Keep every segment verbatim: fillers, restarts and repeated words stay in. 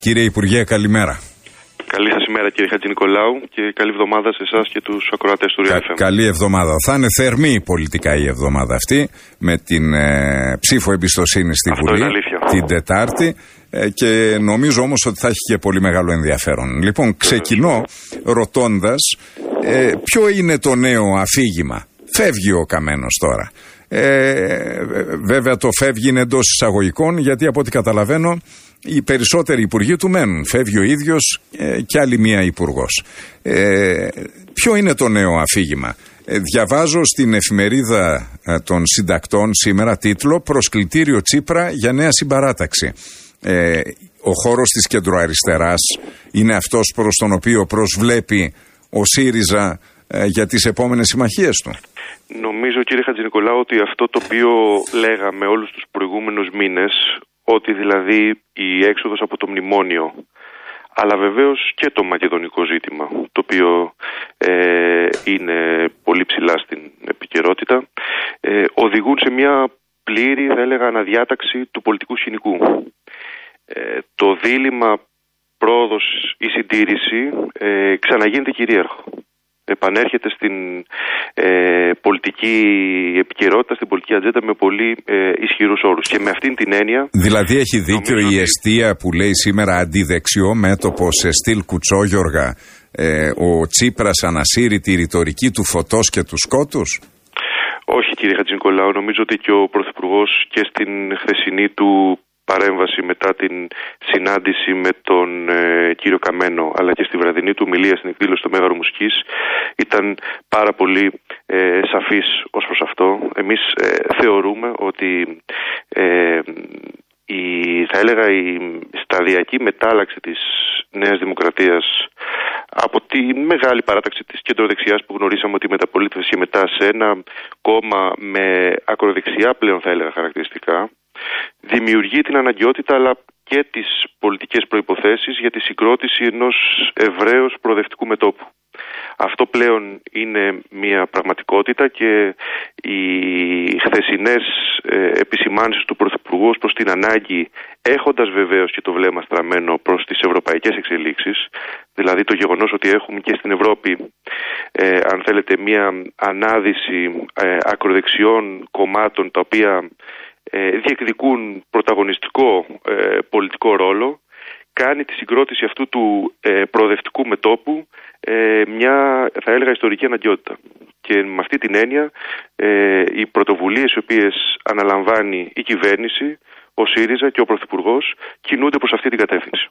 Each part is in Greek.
Κύριε Υπουργέ, καλημέρα. Καλή σας ημέρα, κύριε Χατζηνικολάου, και καλή εβδομάδα σε εσάς και τους ακροατές του Real εφ εμ. Καλή εβδομάδα. Θα είναι θερμή πολιτικά η εβδομάδα αυτή, με την ε, ψήφο εμπιστοσύνη στη Αυτό Βουλή την Τετάρτη, ε, και νομίζω όμως ότι θα έχει και πολύ μεγάλο ενδιαφέρον. Λοιπόν, ξεκινώ ρωτώντας ε, ποιο είναι το νέο αφήγημα. Φεύγει ο Καμένος τώρα. Ε, βέβαια το φεύγει είναι εντός εισαγωγικών, γιατί από ό,τι καταλαβαίνω οι περισσότεροι υπουργοί του μένουν. Φεύγει ο ίδιος ε, και άλλη μία υπουργός. Ε, ποιο είναι το νέο αφήγημα? Ε, διαβάζω στην εφημερίδα ε, των συντακτών σήμερα τίτλο «Προσκλητήριο Τσίπρα για νέα συμπαράταξη». Ε, ο χώρος της κεντροαριστεράς είναι αυτός προς τον οποίο προσβλέπει ο ΣΥΡΙΖΑ ε, για τις επόμενες συμμαχίες του. Νομίζω, κύριε Χατζηνικολάου, ότι αυτό το οποίο λέγαμε όλους τους προηγούμενους μήνες, ότι δηλαδή η έξοδος από το μνημόνιο, αλλά βεβαίως και το μακεδονικό ζήτημα, το οποίο ε, είναι πολύ ψηλά στην επικαιρότητα, ε, οδηγούν σε μια πλήρη, θα έλεγα, αναδιάταξη του πολιτικού σκηνικού. Ε, το δίλημμα πρόοδος ή συντήρηση ε, ξαναγίνεται κυρίαρχο. Επανέρχεται στην ε, πολιτική επικαιρότητα, στην πολιτική ατζέντα με πολύ ε, ισχυρούς όρους. Και με αυτήν την έννοια... Δηλαδή έχει δίκιο η ότι... εστία που λέει σήμερα αντιδεξιό μέτωπο σε στυλ Κουτσόγιοργα, ε, ο Τσίπρας ανασύρει τη ρητορική του φωτός και του σκότους? Όχι, κύριε Χατζηνικολάου, νομίζω ότι και ο Πρωθυπουργός και στην χθεσινή του παρέμβαση μετά την συνάντηση με τον ε, κύριο Καμένο, αλλά και στη βραδινή του ομιλία στην εκδήλωση στο Μέγαρο Μουσικής, ήταν πάρα πολύ ε, σαφής ως προς αυτό. Εμείς ε, θεωρούμε ότι ε, η, θα έλεγα η σταδιακή μετάλλαξη της Νέας Δημοκρατίας από τη μεγάλη παράταξη της κεντροδεξιάς που γνωρίσαμε ότι μεταπολίτευσε μετά σε ένα κόμμα με ακροδεξιά πλέον, θα έλεγα, χαρακτηριστικά, δημιουργεί την αναγκαιότητα αλλά και τις πολιτικές προϋποθέσεις για τη συγκρότηση ενός ευρέως προοδευτικού μετώπου. Αυτό πλέον είναι μια πραγματικότητα και οι χθεσινές ε, επισημάνσεις του Πρωθυπουργού προς την ανάγκη, έχοντας βεβαίως και το βλέμμα στραμμένο προς τις ευρωπαϊκές εξελίξεις, δηλαδή το γεγονός ότι έχουμε και στην Ευρώπη, ε, αν θέλετε, μια ανάδυση ε, ακροδεξιών κομμάτων τα οποία ε, διεκδικούν πρωταγωνιστικό ε, πολιτικό ρόλο, κάνει τη συγκρότηση αυτού του ε, προοδευτικού μετώπου ε, μια, θα έλεγα, ιστορική αναγκαιότητα. Και με αυτή την έννοια ε, οι πρωτοβουλίες οι οποίες αναλαμβάνει η κυβέρνηση, ο ΣΥΡΙΖΑ και ο Πρωθυπουργός κινούνται προς αυτή την κατεύθυνση.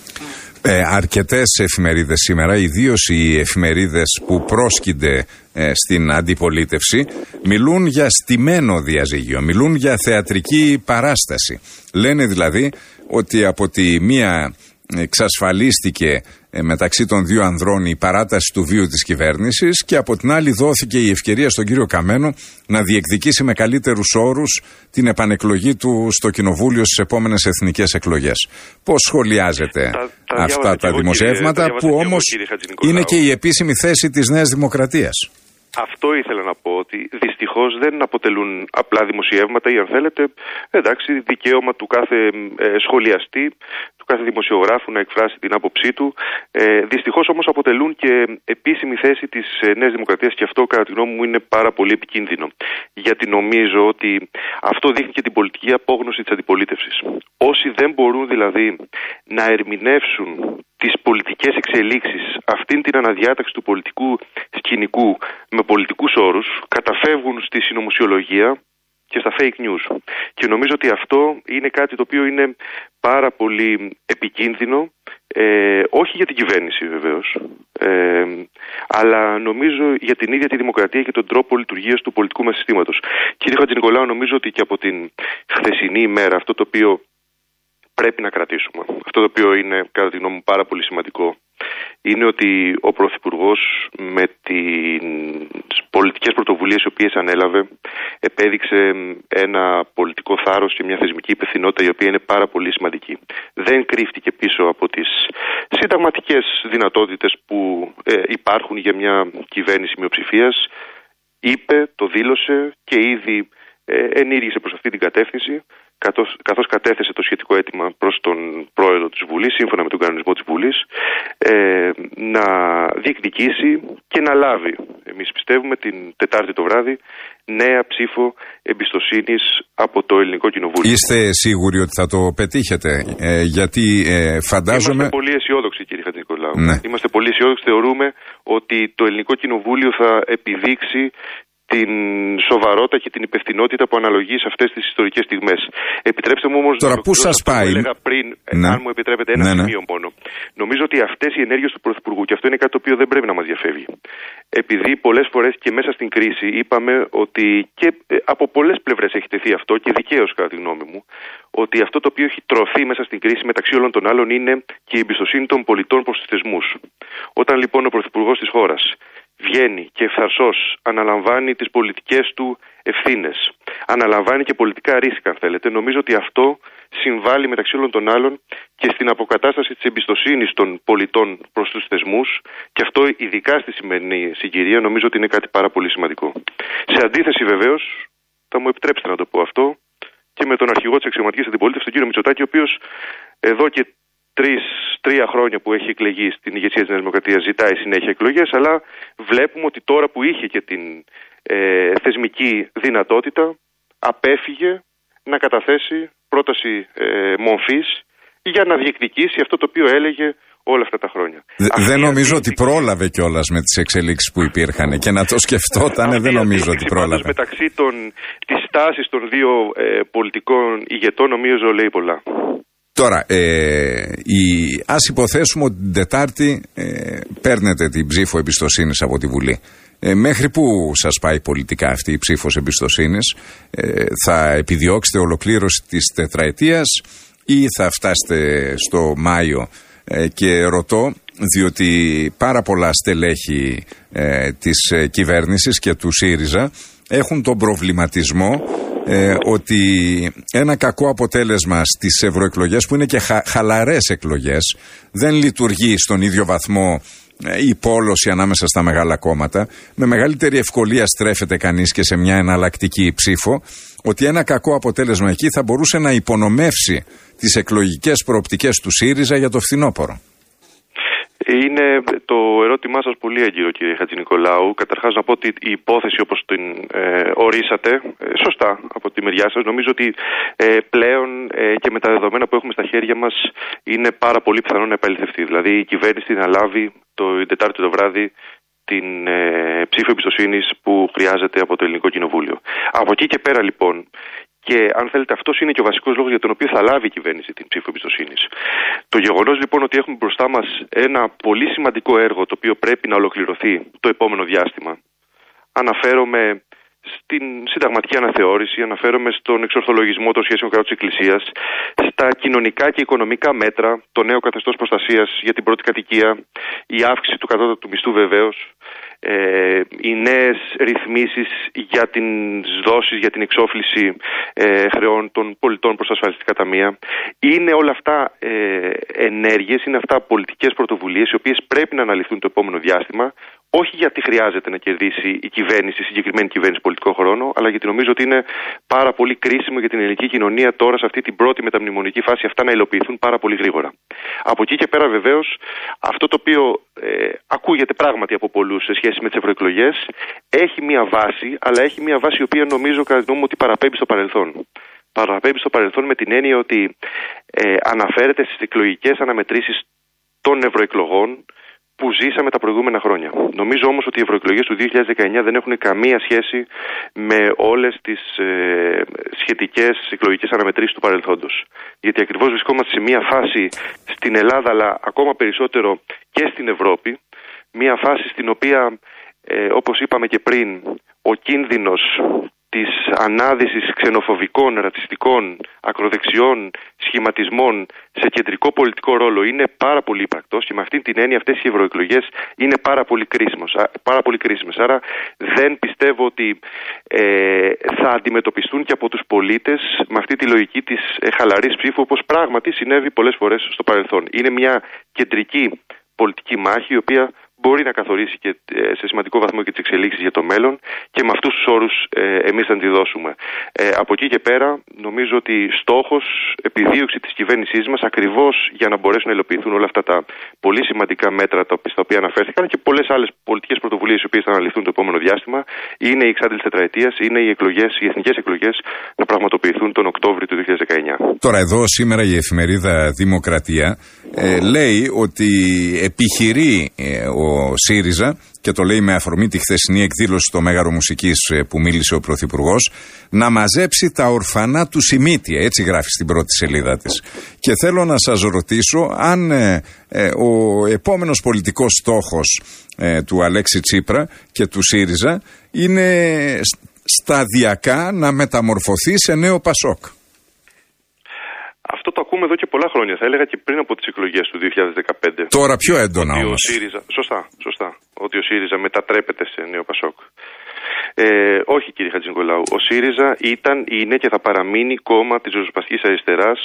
Ε, αρκετές εφημερίδες σήμερα, ιδίως οι εφημερίδες που πρόσκυνται ε, στην αντιπολίτευση, μιλούν για στημένο διαζύγιο, μιλούν για θεατρική παράσταση. Λένε δηλαδή ότι από τη μία εξασφαλίστηκε ε, μεταξύ των δύο ανδρών η παράταση του βίου της κυβέρνησης και από την άλλη δόθηκε η ευκαιρία στον κύριο Καμένο να διεκδικήσει με καλύτερους όρους την επανεκλογή του στο Κοινοβούλιο στις επόμενες εθνικές εκλογές. Πώς σχολιάζετε τα, τα αυτά τα δημοσιεύματα, κύριε, που όμως είναι και η επίσημη θέση της Νέας Δημοκρατίας? Αυτό ήθελα να πω, ότι δυστυχώς δεν αποτελούν απλά δημοσιεύματα ή, αν θέλετε, εντάξει, δικαίωμα του κάθε ε, σχολιαστή, του κάθε δημοσιογράφου να εκφράσει την άποψή του. Ε, δυστυχώς όμως αποτελούν και επίσημη θέση της ε, Νέας Δημοκρατίας, και αυτό κατά τη γνώμη μου είναι πάρα πολύ επικίνδυνο. Γιατί νομίζω ότι αυτό δείχνει και την πολιτική απόγνωση της αντιπολίτευσης. Όσοι δεν μπορούν δηλαδή να ερμηνεύσουν τις πολιτικές εξελίξεις, αυτήν την αναδιάταξη του πολιτικού σκηνικού με πολιτικούς όρους, καταφεύγουν στη συνωμοσιολογία και στα fake news. Και νομίζω ότι αυτό είναι κάτι το οποίο είναι πάρα πολύ επικίνδυνο, ε, όχι για την κυβέρνηση βεβαίως, ε, αλλά νομίζω για την ίδια τη δημοκρατία και τον τρόπο λειτουργίας του πολιτικού μας συστήματος. Κύριε Χατζηνικολάου, νομίζω ότι και από την χθεσινή ημέρα αυτό το οποίο πρέπει να κρατήσουμε, αυτό το οποίο είναι κατά τη γνώμη μου πάρα πολύ σημαντικό, είναι ότι ο Πρωθυπουργός με τις πολιτικές πρωτοβουλίες οι οποίες ανέλαβε επέδειξε ένα πολιτικό θάρρος και μια θεσμική υπευθυνότητα η οποία είναι πάρα πολύ σημαντική. Δεν κρύφτηκε πίσω από τις συνταγματικές δυνατότητες που ε, υπάρχουν για μια κυβέρνηση μειοψηφίας. Είπε, το δήλωσε και ήδη ε, ενήργησε προς αυτή την κατεύθυνση καθώς, καθώς κατέθεσε το σχετικό αίτημα προς τον πρόεδρο της Βουλής, σύμφωνα με τον κανονισμό της Βουλής, ε, να διεκδικήσει και να λάβει, εμείς πιστεύουμε, την Τετάρτη το βράδυ, νέα ψήφο εμπιστοσύνης από το Ελληνικό Κοινοβούλιο. Είστε σίγουροι ότι θα το πετύχετε? Ε, γιατί ε, φαντάζομαι... Είμαστε πολύ αισιόδοξοι, κύριε Χατζηνικολάου. Ναι. Είμαστε πολύ αισιόδοξοι. Θεωρούμε ότι το Ελληνικό Κοινοβούλιο θα επιδείξει την σοβαρότητα και την υπευθυνότητα που αναλογεί σε αυτές τις ιστορικές στιγμές. Επιτρέψτε μου όμως Τώρα, να πού σας πάει? που έλεγα πριν, ναι. αν μου επιτρέπετε ένα ναι, ναι. σημείο μόνο. Νομίζω ότι αυτές οι ενέργειες του Πρωθυπουργού, και αυτό είναι κάτι το οποίο δεν πρέπει να μας διαφεύγει, επειδή πολλές φορές και μέσα στην κρίση είπαμε ότι και από πολλές πλευρές έχει τεθεί αυτό, και δικαίως κατά τη γνώμη μου, ότι αυτό το οποίο έχει τρωθεί μέσα στην κρίση μεταξύ όλων των άλλων είναι και η εμπιστοσύνη των πολιτών προς τους θεσμούς. Όταν λοιπόν ο Πρωθυπουργός της χώρας βγαίνει και ευθαρσώς αναλαμβάνει τις πολιτικές του ευθύνες, αναλαμβάνει και πολιτικά ρίσκα, αν θέλετε, νομίζω ότι αυτό συμβάλλει μεταξύ όλων των άλλων και στην αποκατάσταση της εμπιστοσύνης των πολιτών προς τους θεσμούς, και αυτό ειδικά στη σημερινή συγκυρία νομίζω ότι είναι κάτι πάρα πολύ σημαντικό. Σε αντίθεση βεβαίως, θα μου επιτρέψετε να το πω αυτό, και με τον αρχηγό της αξιωματικής αντιπολίτευσης, τον κύριο Μητσοτάκη, ο οποίος εδώ και Τρεις, τρία χρόνια που έχει εκλεγεί στην ηγεσία της Νέας Δημοκρατίας ζητάει συνέχεια εκλογές, αλλά βλέπουμε ότι τώρα που είχε και την ε, θεσμική δυνατότητα, απέφυγε να καταθέσει πρόταση ε, μορφής για να διεκδικήσει αυτό το οποίο έλεγε όλα αυτά τα χρόνια. Δε, δεν νομίζω ότι πρόλαβε κιόλας με τις εξελίξεις που υπήρχαν, και να το σκεφτόταν, δεν νομίζω ότι πρόλαβε. Μεταξύ των, της στάσης των δύο ε, πολιτικών ηγετών νομίζω λέει πολλά. Τώρα, ε, η, ας υποθέσουμε ότι την Τετάρτη ε, παίρνετε την ψήφο εμπιστοσύνης από τη Βουλή. Ε, μέχρι πού σας πάει πολιτικά αυτή η ψήφος εμπιστοσύνης? Ε, θα επιδιώξετε ολοκλήρωση της τετραετίας ή θα φτάσετε στο Μάιο? Ε, και ρωτώ διότι πάρα πολλά στελέχη ε, της ε, κυβέρνησης και του ΣΥΡΙΖΑ έχουν τον προβληματισμό ε, ότι ένα κακό αποτέλεσμα στις ευρωεκλογές, που είναι και χα, χαλαρές εκλογές, δεν λειτουργεί στον ίδιο βαθμό ε, η πόλωση ανάμεσα στα μεγάλα κόμματα. Με μεγαλύτερη ευκολία στρέφεται κανείς και σε μια εναλλακτική ψήφο, ότι ένα κακό αποτέλεσμα εκεί θα μπορούσε να υπονομεύσει τις εκλογικές προοπτικές του ΣΥΡΙΖΑ για το φθινόπωρο. Είναι το ερώτημά σας πολύ έγκυρο, κύριε Χατζηνικολάου. Καταρχάς να πω ότι η υπόθεση όπως την ε, ορίσατε, ε, σωστά από τη μεριά σας, νομίζω ότι ε, πλέον ε, και με τα δεδομένα που έχουμε στα χέρια μας είναι πάρα πολύ πιθανό να επαληθευτεί. Δηλαδή η κυβέρνηση να λάβει το Τετάρτη το βράδυ την ε, ψήφο εμπιστοσύνης που χρειάζεται από το Ελληνικό Κοινοβούλιο. Από εκεί και πέρα λοιπόν, και αν θέλετε αυτός είναι και ο βασικός λόγος για τον οποίο θα λάβει η κυβέρνηση την ψήφο εμπιστοσύνης. Το γεγονός λοιπόν ότι έχουμε μπροστά μας ένα πολύ σημαντικό έργο το οποίο πρέπει να ολοκληρωθεί το επόμενο διάστημα. Αναφέρομαι στην συνταγματική αναθεώρηση, αναφέρομαι στον εξορθολογισμό των σχέσεων κράτους εκκλησίας, στα κοινωνικά και οικονομικά μέτρα, το νέο καθεστώς προστασίας για την πρώτη κατοικία, η αύξηση του κατώτατου μισθού βεβαίως, ε, οι νέες ρυθμίσεις για τις δόσεις, για την εξόφληση ε, χρεών των πολιτών προς τα ασφαλιστικά ταμεία. Είναι όλα αυτά ε, ενέργειες, είναι αυτά πολιτικές πρωτοβουλίες οι οποίες πρέπει να αναλυθούν το επόμενο διάστημα, όχι γιατί χρειάζεται να κερδίσει η κυβέρνηση, η συγκεκριμένη κυβέρνηση πολιτικό χρόνο, αλλά γιατί νομίζω ότι είναι πάρα πολύ κρίσιμο για την ελληνική κοινωνία τώρα σε αυτή την πρώτη μεταμνημονική φάση αυτά να υλοποιηθούν πάρα πολύ γρήγορα. Από εκεί και πέρα βεβαίως αυτό το οποίο ε, ακούγεται πράγματι από πολλούς σε σχέση με τις ευρωεκλογές έχει μία βάση, αλλά έχει μία βάση η οποία νομίζω κατά τη γνώμη μου ότι παραπέμπει στο παρελθόν. Παραπέμπει στο παρελθόν με την έννοια ότι ε, αναφέρεται στις εκλογικές αναμετρήσεις των ευρωεκλογών που ζήσαμε τα προηγούμενα χρόνια. Νομίζω όμως ότι οι ευρωεκλογές του δύο χιλιάδες δεκαεννιά δεν έχουν καμία σχέση με όλες τις ε, σχετικές εκλογικές αναμετρήσεις του παρελθόντος. Γιατί ακριβώς βρισκόμαστε σε μια φάση στην Ελλάδα, αλλά ακόμα περισσότερο και στην Ευρώπη, μια φάση στην οποία, ε, όπως είπαμε και πριν, ο κίνδυνος της ανάδυσης ξενοφοβικών, ρατσιστικών, ακροδεξιών σχηματισμών σε κεντρικό πολιτικό ρόλο είναι πάρα πολύ υπαρκτός, και με αυτή την έννοια αυτές οι ευρωεκλογές είναι πάρα πολύ κρίσιμες. Πάρα πολύ κρίσιμες. Άρα δεν πιστεύω ότι ε, θα αντιμετωπιστούν και από τους πολίτες με αυτή τη λογική της ε, χαλαρής ψήφου, όπως πράγματι συνέβη πολλές φορές στο παρελθόν. Είναι μια κεντρική πολιτική μάχη η οποία μπορεί να καθορίσει και σε σημαντικό βαθμό και τις εξελίξεις για το μέλλον και με αυτούς τους όρους ε, εμείς θα αντιδώσουμε. Ε, από εκεί και πέρα νομίζω ότι στόχος, επιδίωξη της κυβέρνησής μας ακριβώς για να μπορέσουν να υλοποιηθούν όλα αυτά τα πολύ σημαντικά μέτρα τα οποία αναφέρθηκαν και πολλές άλλες πολιτικές πρωτοβουλίες οι οποίες θα αναλυθούν το επόμενο διάστημα είναι η εξάντληση τετραετίας, είναι οι εκλογές, οι εθνικές εκλογές να πραγματοποιηθούν τον Οκτώβριο του δύο χιλιάδες δεκαεννιά. Τώρα εδώ σήμερα η εφημερίδα Δημοκρατία ε, λέει ότι επιχειρεί ε, ο ΣΥΡΙΖΑ, και το λέει με αφορμή τη χθεσινή εκδήλωση στο Μέγαρο Μουσικής που μίλησε ο Πρωθυπουργός, να μαζέψει τα ορφανά του Σιμίτια, έτσι γράφει στην πρώτη σελίδα της. Και θέλω να σας ρωτήσω αν ε, ε, ο επόμενος πολιτικός στόχος ε, του Αλέξη Τσίπρα και του ΣΥΡΙΖΑ είναι σταδιακά να μεταμορφωθεί σε νέο ΠΑΣΟΚ. Αυτό το ακούμε εδώ και πολλά χρόνια, θα έλεγα και πριν από τις εκλογές του δύο χιλιάδες δεκαπέντε. Τώρα πιο έντονα ότι όμως. Ο ΣΥΡΙΖΑ, σωστά, σωστά, ότι ο ΣΥΡΙΖΑ μετατρέπεται σε νέο ΠΑΣΟΚ. Ε, όχι κύριε Χατζηνικολάου, ο ΣΥΡΙΖΑ ήταν, είναι και θα παραμείνει κόμμα της ριζοσπαστικής αριστεράς,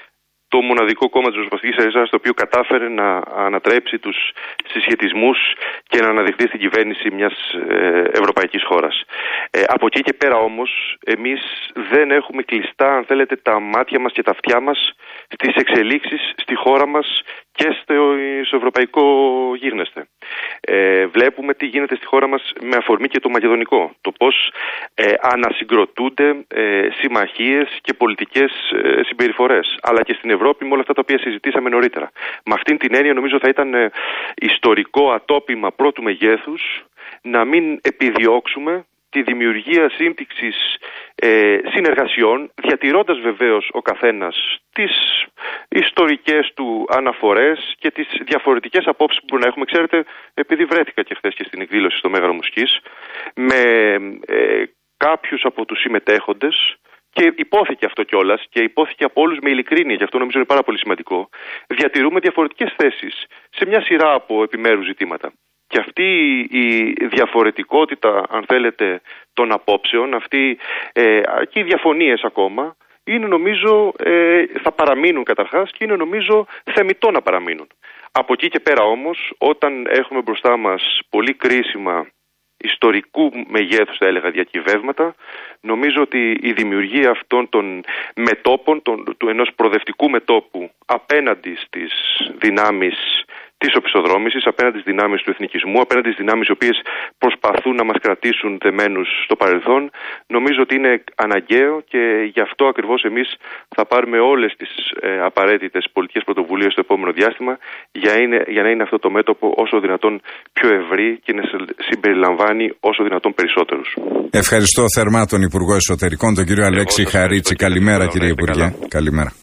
το μοναδικό κόμμα της ριζοσπαστικής αριστεράς το οποίο κατάφερε να ανατρέψει τους συσχετισμούς και να αναδειχθεί στην κυβέρνηση μιας ε, ευρωπαϊκής χώρας. Ε, από εκεί και πέρα όμως εμείς δεν έχουμε κλειστά, αν θέλετε, τα μάτια μας και τα αυτιά μας στις εξελίξεις στη χώρα μας και στο, στο ευρωπαϊκό γίγνεσθε. Ε, βλέπουμε τι γίνεται στη χώρα μας με αφορμή και το μακεδονικό. Το πώς ε, ανασυγκροτούνται ε, συμμαχίες και πολιτικές ε, συμπεριφορές. Αλλά και στην Ευρώπη με όλα αυτά τα οποία συζητήσαμε νωρίτερα. Με αυτήν την έννοια νομίζω θα ήταν ε, ιστορικό ατόπιμα πρώτου μεγέθους να μην επιδιώξουμε τη δημιουργία σύμπτυξης ε, συνεργασιών, διατηρώντας βεβαίως ο καθένας τις ιστορικές του αναφορές και τις διαφορετικές απόψεις που μπορεί να έχουμε. Ξέρετε, επειδή βρέθηκα και χθες και στην εκδήλωση στο Μέγαρο Μουσικής, με ε, κάποιους από τους συμμετέχοντες, και υπόθηκε αυτό κιόλας και υπόθηκε από όλους με ειλικρίνεια, και αυτό νομίζω είναι πάρα πολύ σημαντικό, διατηρούμε διαφορετικές θέσεις σε μια σειρά από επιμέρους ζητήματα. Και αυτή η διαφορετικότητα, αν θέλετε, των απόψεων, αυτή, ε, και οι διαφωνίες ακόμα, είναι νομίζω, ε, θα παραμείνουν καταρχάς και είναι νομίζω θεμιτό να παραμείνουν. Από εκεί και πέρα όμως, όταν έχουμε μπροστά μας πολύ κρίσιμα ιστορικού μεγέθους, θα έλεγα, διακυβεύματα, νομίζω ότι η δημιουργία αυτών των μετόπων, των, του ενός προοδευτικού μετόπου απέναντι στις δυνάμεις της οπισθοδρόμησης, απέναντι στις δυνάμεις του εθνικισμού, απέναντι στις δυνάμεις οι οποίες προσπαθούν να μας κρατήσουν δεμένους στο παρελθόν, νομίζω ότι είναι αναγκαίο και γι' αυτό ακριβώς εμείς θα πάρουμε όλες τις ε, απαραίτητες πολιτικές πρωτοβουλίες στο επόμενο διάστημα για, είναι, για να είναι αυτό το μέτωπο όσο δυνατόν πιο ευρύ και να συμπεριλαμβάνει όσο δυνατόν περισσότερους. Ευχαριστώ θερμά τον Υπουργό Εσωτερικών, τον κύριο Αλέξη Χαρίτση. Καλημέρα κύριε Υπουργέ. Καλημέρα.